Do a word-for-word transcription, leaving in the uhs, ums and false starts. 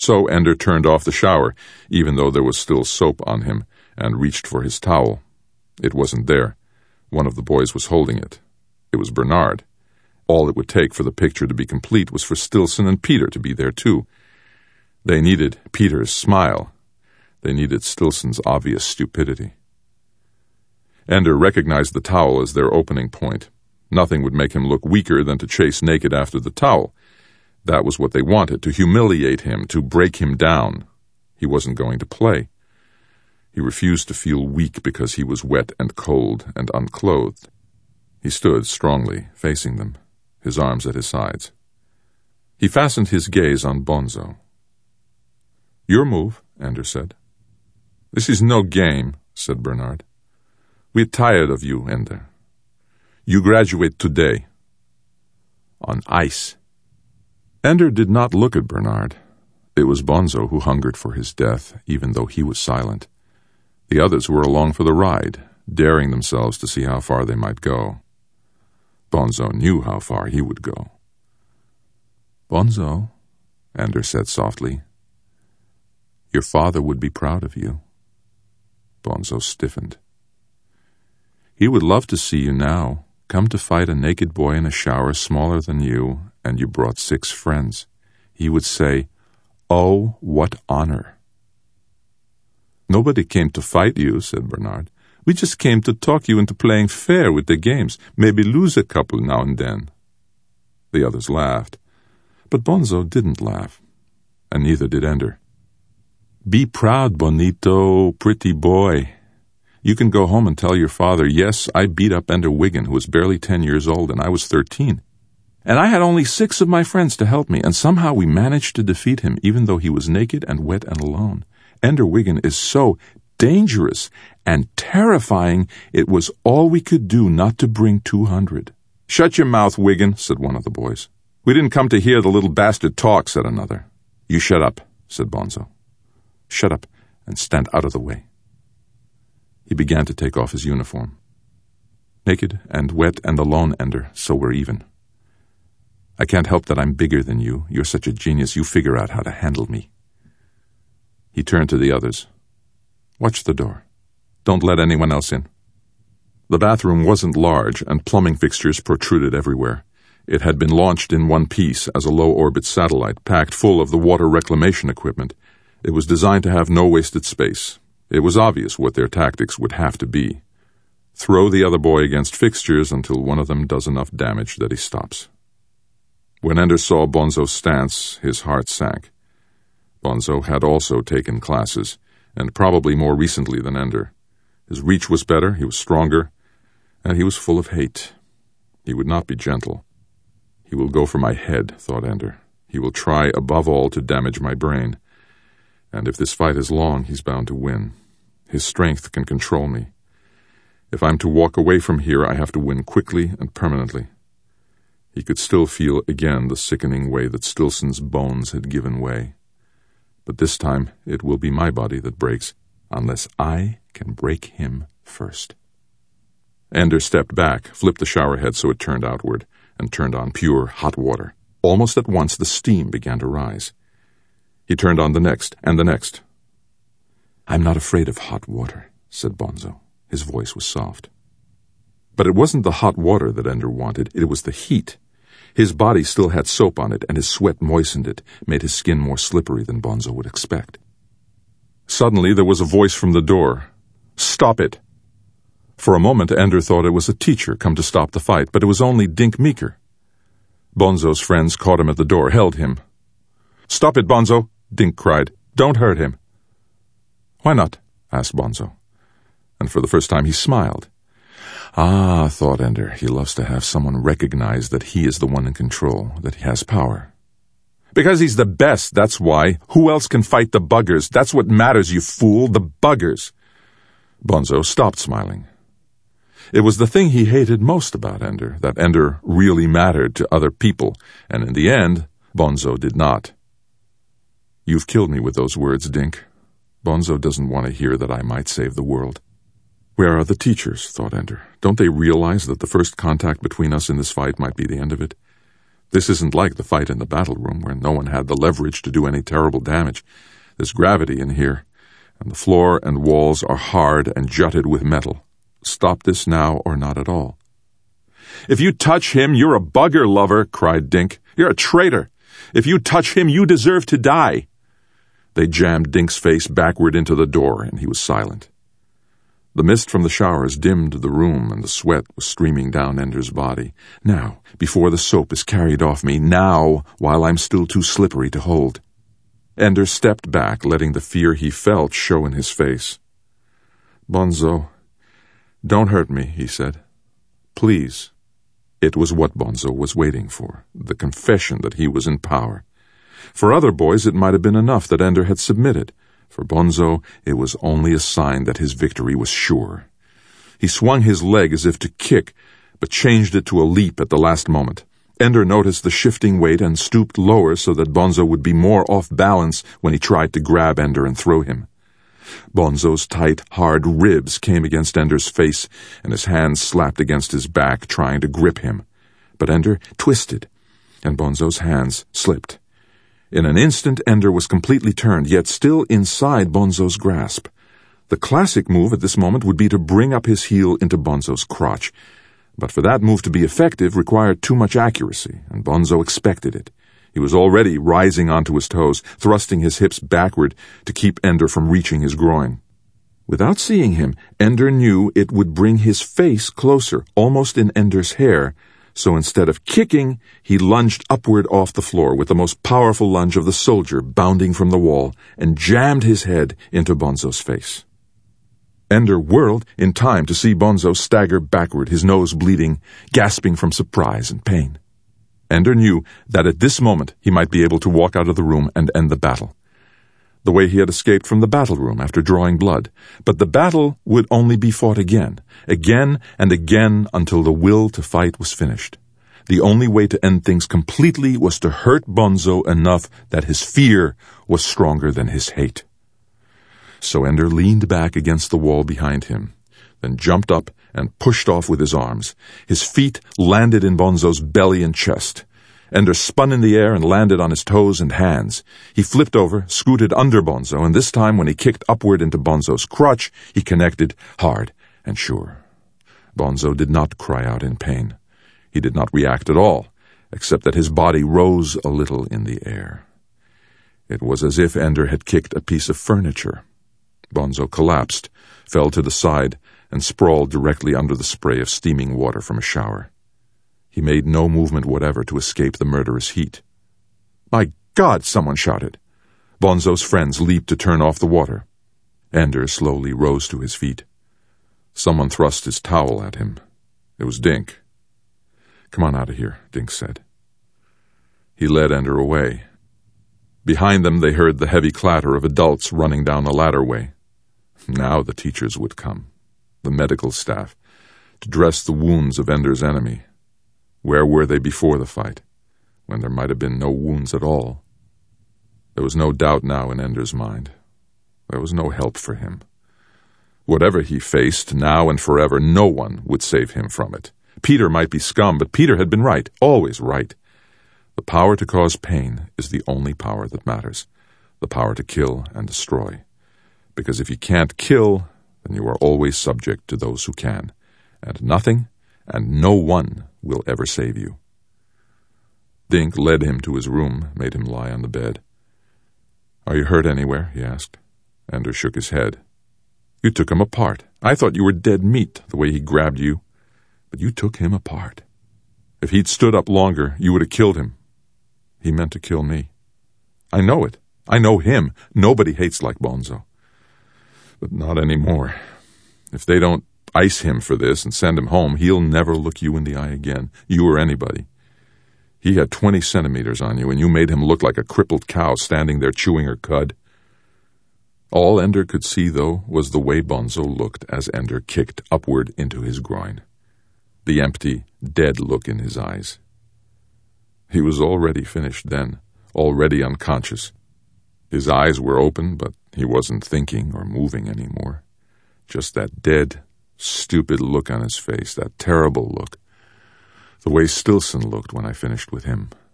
So Ender turned off the shower, even though there was still soap on him, and reached for his towel. It wasn't there. One of the boys was holding it. It was Bernard. All it would take for the picture to be complete was for Stillson and Peter to be there too. They needed Peter's smile. They needed Stillson's obvious stupidity. Ender recognized the towel as their opening point. Nothing would make him look weaker than to chase naked after the towel. That was what they wanted, to humiliate him, to break him down. He wasn't going to play. He refused to feel weak because he was wet and cold and unclothed. He stood strongly, facing them, his arms at his sides. He fastened his gaze on Bonzo. "Your move," Ender said. "This is no game," said Bernard. "We're tired of you, Ender. You graduate today. On ice." Ender did not look at Bernard. It was Bonzo who hungered for his death, even though he was silent. The others were along for the ride, daring themselves to see how far they might go. Bonzo knew how far he would go. "Bonzo," Ender said softly, "your father would be proud of you." Bonzo stiffened. "He would love to see you now, come to fight a naked boy in a shower smaller than you, and you brought six friends. He would say, 'Oh, what honor.'" "Nobody came to fight you," said Bernard. "We just came to talk you into playing fair with the games, maybe lose a couple now and then." The others laughed, but Bonzo didn't laugh, and neither did Ender. "Be proud, Bonito, pretty boy. You can go home and tell your father, yes, I beat up Ender Wiggin, who was barely ten years old, and I was thirteen. And I had only six of my friends to help me, and somehow we managed to defeat him, even though he was naked and wet and alone. Ender Wiggin is so dangerous and terrifying, it was all we could do not to bring two hundred. "Shut your mouth, Wiggin," said one of the boys. "We didn't come to hear the little bastard talk," said another. "You shut up," said Bonzo. "Shut up and stand out of the way." He began to take off his uniform. "Naked and wet and alone, Ender, so we're even. I can't help that I'm bigger than you. You're such a genius, you figure out how to handle me." He turned to the others. "Watch the door. Don't let anyone else in." The bathroom wasn't large, and plumbing fixtures protruded everywhere. It had been launched in one piece as a low-orbit satellite, packed full of the water reclamation equipment. It was designed to have no wasted space. It was obvious what their tactics would have to be. Throw the other boy against fixtures until one of them does enough damage that he stops. When Ender saw Bonzo's stance, his heart sank. Bonzo had also taken classes, and probably more recently than Ender. His reach was better, he was stronger, and he was full of hate. He would not be gentle. "He will go for my head," thought Ender. "He will try above all to damage my brain. And if this fight is long, he's bound to win. His strength can control me. If I'm to walk away from here, I have to win quickly and permanently." He could still feel again the sickening way that Stillson's bones had given way. But this time it will be my body that breaks, unless I can break him first. Ender stepped back, flipped the shower head so it turned outward, and turned on pure hot water. Almost at once the steam began to rise. He turned on the next, and the next. "I'm not afraid of hot water," said Bonzo. His voice was soft. But it wasn't the hot water that Ender wanted, it was the heat. His body still had soap on it, and his sweat moistened it, made his skin more slippery than Bonzo would expect. Suddenly there was a voice from the door. "Stop it!" For a moment Ender thought it was a teacher come to stop the fight, but it was only Dink Meeker. Bonzo's friends caught him at the door, held him. "Stop it, Bonzo!" Dink cried. "Don't hurt him." "Why not?" asked Bonzo. And for the first time he smiled. Ah, thought Ender, he loves to have someone recognize that he is the one in control, that he has power. "Because he's the best, that's why. Who else can fight the buggers? That's what matters, you fool, the buggers." Bonzo stopped smiling. It was the thing he hated most about Ender, that Ender really mattered to other people, and in the end, Bonzo did not. "You've killed me with those words, Dink. Bonzo doesn't want to hear that I might save the world." Where are the teachers, thought Ender. Don't they realize that the first contact between us in this fight might be the end of it? This isn't like the fight in the battle room, where no one had the leverage to do any terrible damage. There's gravity in here, and the floor and walls are hard and jutted with metal. Stop this now or not at all. "If you touch him, you're a bugger lover," cried Dink. "You're a traitor. If you touch him, you deserve to die." They jammed Dink's face backward into the door, and he was silent. The mist from the showers dimmed the room, and the sweat was streaming down Ender's body. Now, before the soap is carried off me, now, while I'm still too slippery to hold. Ender stepped back, letting the fear he felt show in his face. "Bonzo, don't hurt me," he said. "Please." It was what Bonzo was waiting for, the confession that he was in power. For other boys it might have been enough that Ender had submitted. For Bonzo, it was only a sign that his victory was sure. He swung his leg as if to kick, but changed it to a leap at the last moment. Ender noticed the shifting weight and stooped lower so that Bonzo would be more off balance when he tried to grab Ender and throw him. Bonzo's tight, hard ribs came against Ender's face, and his hands slapped against his back, trying to grip him. But Ender twisted, and Bonzo's hands slipped. In an instant, Ender was completely turned, yet still inside Bonzo's grasp. The classic move at this moment would be to bring up his heel into Bonzo's crotch. But for that move to be effective required too much accuracy, and Bonzo expected it. He was already rising onto his toes, thrusting his hips backward to keep Ender from reaching his groin. Without seeing him, Ender knew it would bring his face closer, almost in Ender's hair, so instead of kicking, he lunged upward off the floor with the most powerful lunge of the soldier bounding from the wall, and jammed his head into Bonzo's face. Ender whirled in time to see Bonzo stagger backward, his nose bleeding, gasping from surprise and pain. Ender knew that at this moment he might be able to walk out of the room and end the battle, the way he had escaped from the battle room after drawing blood. But the battle would only be fought again, again and again until the will to fight was finished. The only way to end things completely was to hurt Bonzo enough that his fear was stronger than his hate. So Ender leaned back against the wall behind him, then jumped up and pushed off with his arms. His feet landed in Bonzo's belly and chest. Ender spun in the air and landed on his toes and hands. He flipped over, scooted under Bonzo, and this time when he kicked upward into Bonzo's crotch, he connected hard and sure. Bonzo did not cry out in pain. He did not react at all, except that his body rose a little in the air. It was as if Ender had kicked a piece of furniture. Bonzo collapsed, fell to the side, and sprawled directly under the spray of steaming water from a shower. He made no movement whatever to escape the murderous heat. "My God!" someone shouted. Bonzo's friends leaped to turn off the water. Ender slowly rose to his feet. Someone thrust his towel at him. It was Dink. "Come on out of here," Dink said. He led Ender away. Behind them they heard the heavy clatter of adults running down the ladderway. Now the teachers would come, the medical staff, to dress the wounds of Ender's enemy. Where were they before the fight, when there might have been no wounds at all? There was no doubt now in Ender's mind. There was no help for him. Whatever he faced, now and forever, no one would save him from it. Peter might be scum, but Peter had been right, always right. The power to cause pain is the only power that matters, the power to kill and destroy. Because if you can't kill, then you are always subject to those who can, and nothing and no one will ever save you. Dink led him to his room, made him lie on the bed. "Are you hurt anywhere?" he asked. Ender shook his head. "You took him apart. I thought you were dead meat, the way he grabbed you. But you took him apart. If he'd stood up longer, you would have killed him." "He meant to kill me." "I know it. I know him. Nobody hates like Bonzo. But not anymore. If they don't ice him for this and send him home, he'll never look you in the eye again, you or anybody. He had twenty centimeters on you, and you made him look like a crippled cow standing there chewing her cud." All Ender could see, though, was the way Bonzo looked as Ender kicked upward into his groin. The empty, dead look in his eyes. He was already finished then, already unconscious. His eyes were open, but he wasn't thinking or moving anymore. Just that dead, stupid look on his face, that terrible look. The way Stillson looked when I finished with him.